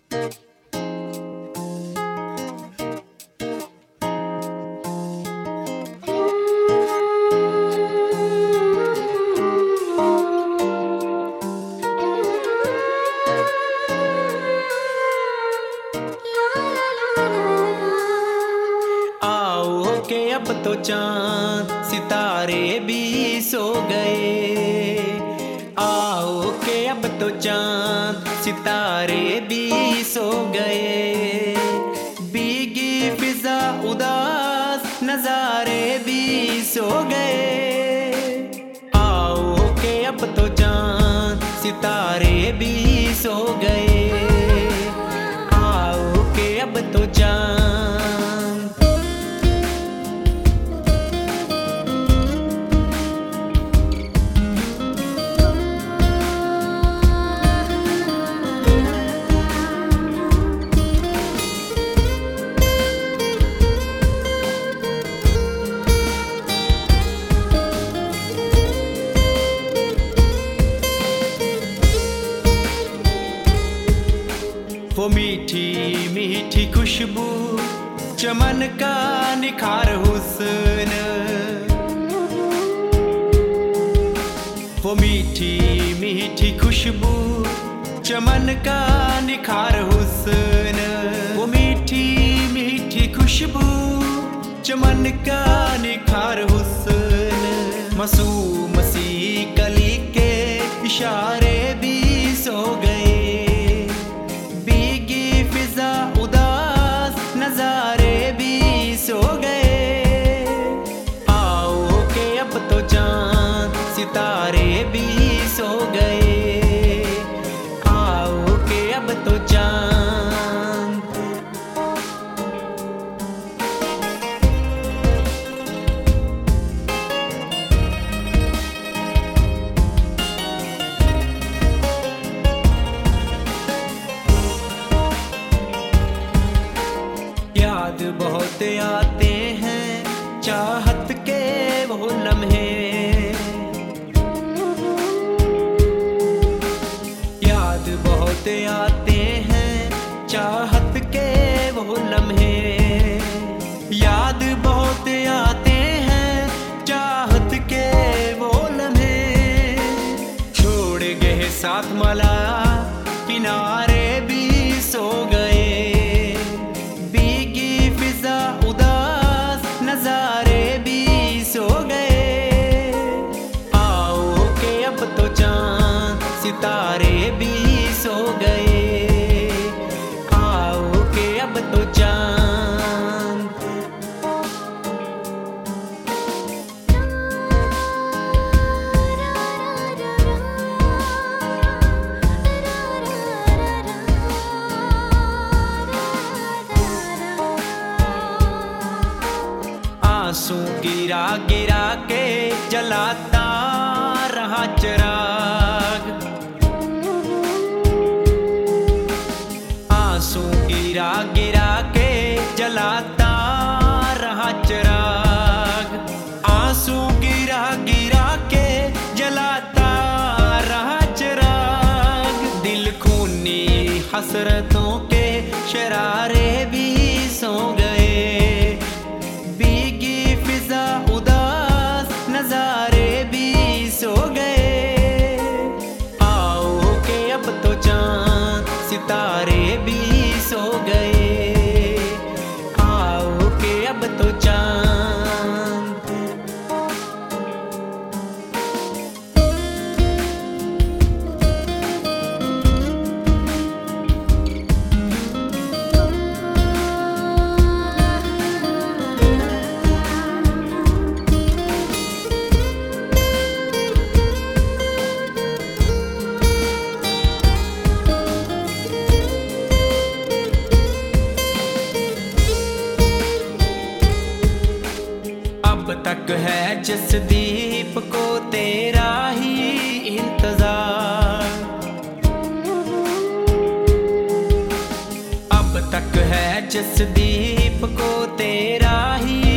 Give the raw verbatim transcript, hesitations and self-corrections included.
अब तो चांद सितारे भी सो गए। आओ के अब तो चांद सितारे भी सो गए। भीगी फिजा उदास नजारे भी सो गए। आओ के अब तो चांद सितारे भी सो गए। आओ के अब तो चांद वो मीठी मीठी खुशबू चमन का निखार हुस्न। वो मीठी मीठी खुशबू चमन का निखार हुस्न। वो मीठी मीठी खुशबू चमन का निखार हुस्न। मासूम सी कली के इशारे भी सो गए। उदास नजारे भी सो गए। आओ के अब तो चांद सितारे भी सो गए। आओ के अब तो चांद याद बहुत आते हैं चाहत के वो लम्हे। याद बहुत आते हैं चाहत के वो लम्हे। याद बहुत आते हैं चाहत के वो लम्हे। छोड़ गए साथ मला किनारे भी सो गए। उदास नजारे भी सो गए। आओ के अब तो चांद सितारे भी सो गए। आओ के अब तो चांद आंसू गिरा गिरा के जलाता रहा चिराग। आंसू गिरा गिरा के जलाता रहा चिराग। आंसू गिरा गिरा के जलाता रहा चिराग। दिल खूनी हसरतों के शरारे भी सो गए। उदास नजारे भी सो गए। आओ के अब तो चांद सितारे भी सो गए। आओ के अब तो चांद अब तक है जसदीप को तेरा ही इंतजार। अब तक है जसदीप को तेरा ही